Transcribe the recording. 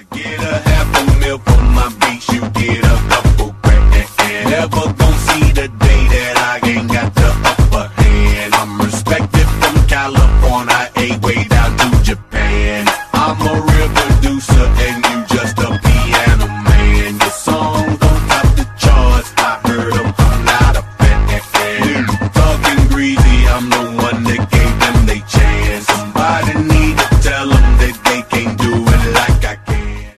I get a half a meal for my beats, you get